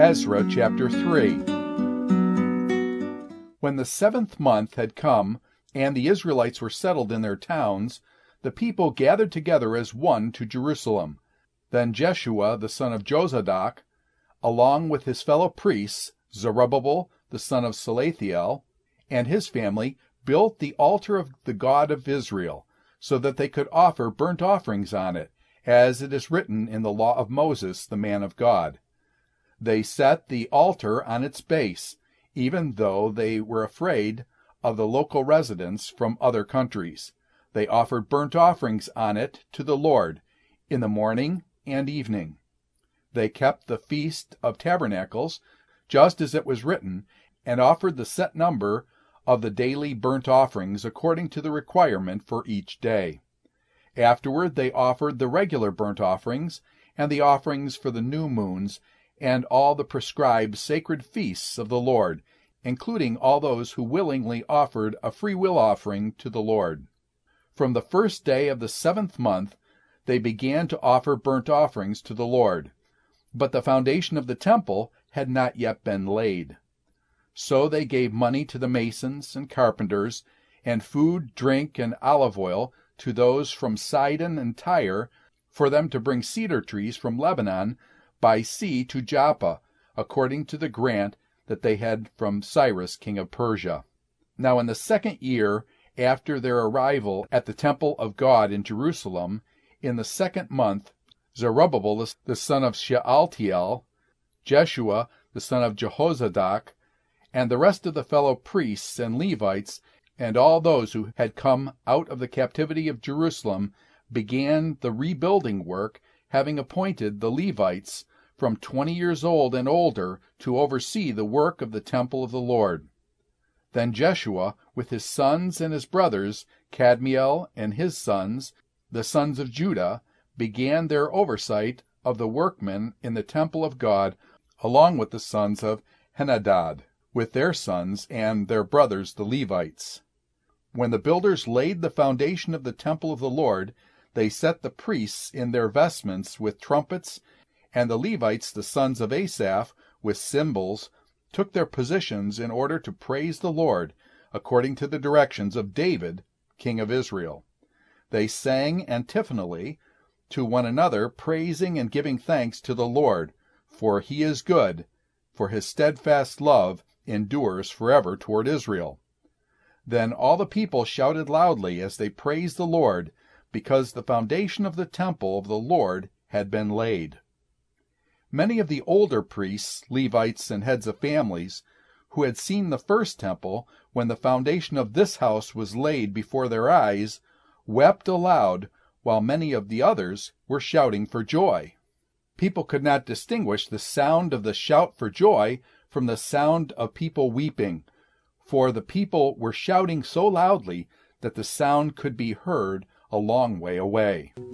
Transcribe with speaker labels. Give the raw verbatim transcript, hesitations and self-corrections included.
Speaker 1: Ezra chapter three. When the seventh month had come, and the Israelites were settled in their towns, the people gathered together as one to Jerusalem. Then Jeshua the son of Jozadak, along with his fellow priests, Zerubbabel the son of Salathiel, and his family, built the altar of the God of Israel, so that they could offer burnt offerings on it, as it is written in the law of Moses the man of God. They set the altar on its base, even though they were afraid of the local residents from other countries. They offered burnt offerings on it to the Lord in the morning and evening. They kept the Feast of Tabernacles, just as it was written, and offered the set number of the daily burnt offerings according to the requirement for each day. Afterward they offered the regular burnt offerings, and the offerings for the new moons, and all the prescribed sacred feasts of the Lord, including all those who willingly offered a free-will offering to the Lord. From the first day of the seventh month they began to offer burnt offerings to the Lord, but the foundation of the temple had not yet been laid. So they gave money to the masons and carpenters, and food, drink, and olive oil to those from Sidon and Tyre, for them to bring cedar trees from Lebanon by sea to Joppa, according to the grant that they had from Cyrus king of Persia. Now in the second year after their arrival at the temple of God in Jerusalem, in the second month, Zerubbabel the son of Shealtiel, Jeshua the son of Jehozadak, and the rest of the fellow priests and Levites, and all those who had come out of the captivity of Jerusalem, began the rebuilding work, having appointed the Levites from twenty years old and older to oversee the work of the temple of the Lord. Then Jeshua, with his sons and his brothers, Kadmiel and his sons, the sons of Judah, began their oversight of the workmen in the temple of God, along with the sons of Henadad, with their sons and their brothers the Levites. When the builders laid the foundation of the temple of the Lord, they set the priests in their vestments with trumpets, and the Levites, the sons of Asaph, with cymbals, took their positions in order to praise the Lord, according to the directions of David, king of Israel. They sang antiphonally to one another, praising and giving thanks to the Lord, for he is good, for his steadfast love endures forever toward Israel. Then all the people shouted loudly as they praised the Lord, because the foundation of the temple of the Lord had been laid. Many of the older priests, Levites, and heads of families, who had seen the first temple, when the foundation of this house was laid before their eyes, wept aloud, while many of the others were shouting for joy. People could not distinguish the sound of the shout for joy from the sound of people weeping, for the people were shouting so loudly that the sound could be heard a long way away.